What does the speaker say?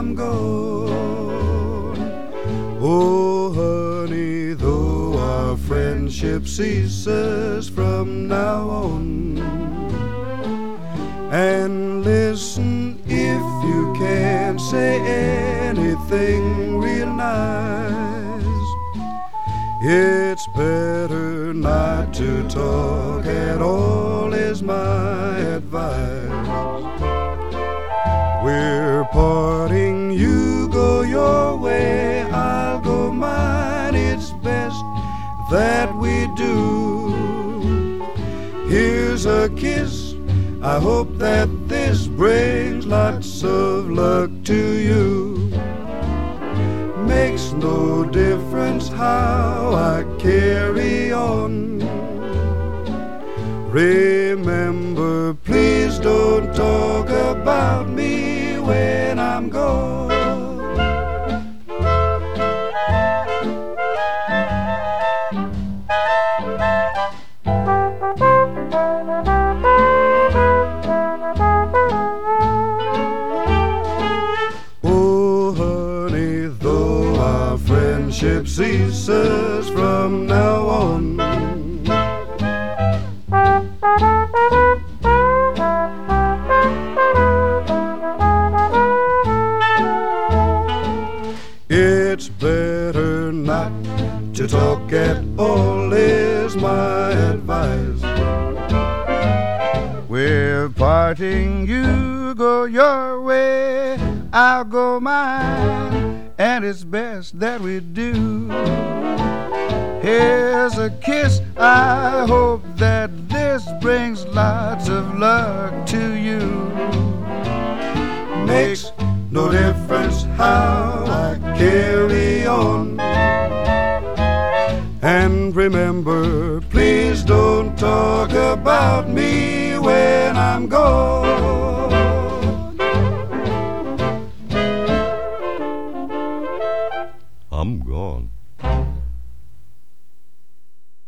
I'm gone. Oh, honey, though our friendship ceases from now on, and listen, if you can't say anything real nice, it's better not to talk at all, is my advice. We're parting, you go your way, I'll go mine, it's best that we do. Here's a kiss, I hope that this brings lots of luck to you. Makes no difference how I carry on. Remember, please don't talk about me when I'm gone. Oh, honey, though our friendship ceases from now on, it's better not to talk at all, is my advice. We're parting, you go your way, I'll go mine, and it's best that we do. Here's a kiss, I hope that this brings lots of luck to you. Makes no difference how I carry on. And remember, please don't talk about me when I'm gone.